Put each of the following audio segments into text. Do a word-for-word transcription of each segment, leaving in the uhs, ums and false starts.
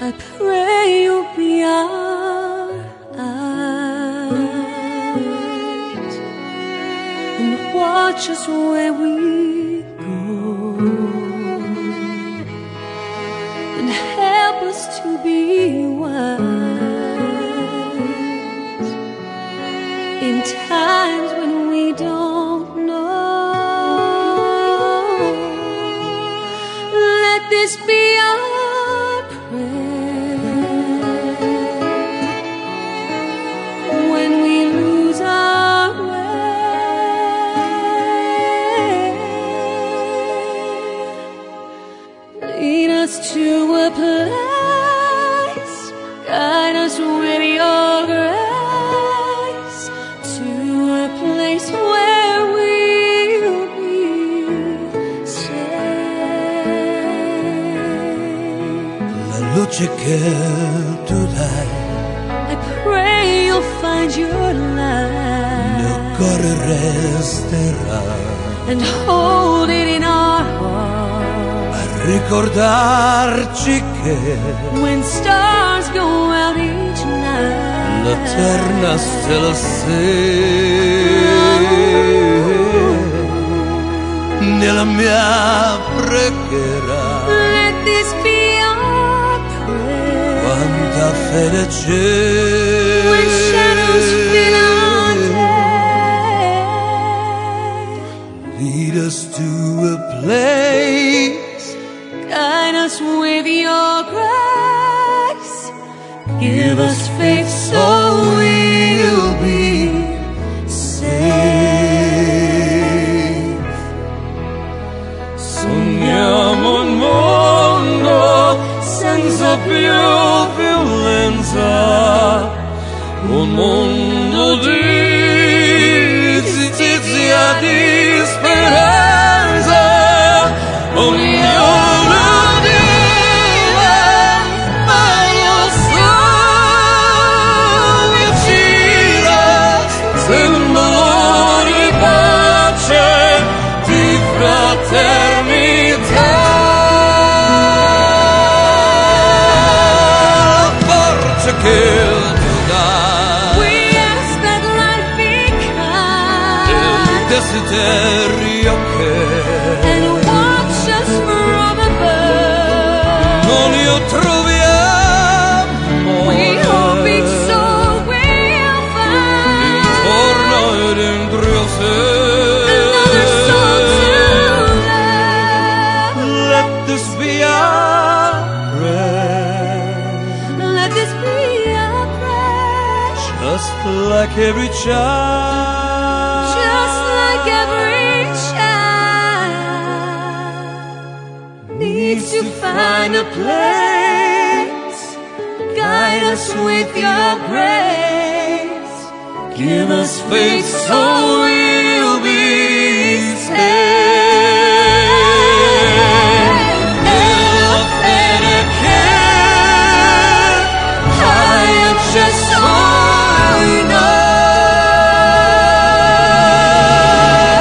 I pray you'll be our eyes and watch us where we go, and help us to be wise in times when we don't know. Let this be our prayer when we lose our way. Lead us to a place, guide us with your grace, to a place where we'll be safe. La luce che tu dai I pray you'll find your light nel cuore resterà, and hold it in our heart a ricordarci che when stars go out each night. l'eterna stella sei nella mia preghiera. Let this be our prayer Quanta fede c'è when shadows fill our day. Lead us to a place, Guide us with your grace. Give us faith so we'll be safe. sogniamo un mondo senza più violenza, un mondo di giustizia, di speranza. Ognuno vive, ma io sono vicino, simbolo di pace, di fraternità. Forza che tu dai, We ask that life be il kind desiderio che and watch us from above. non io troviamo. We hope each soul will find Intorno e dentro sé. another soul to love. Let this be our prayer, Let this be our prayer, just like every child, just like every child needs to find a place. Guide us with your grace. Give us faith so we'll be safe. Nella fede che hai accesso in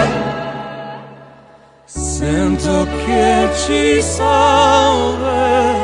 noi. sento che ci salverà.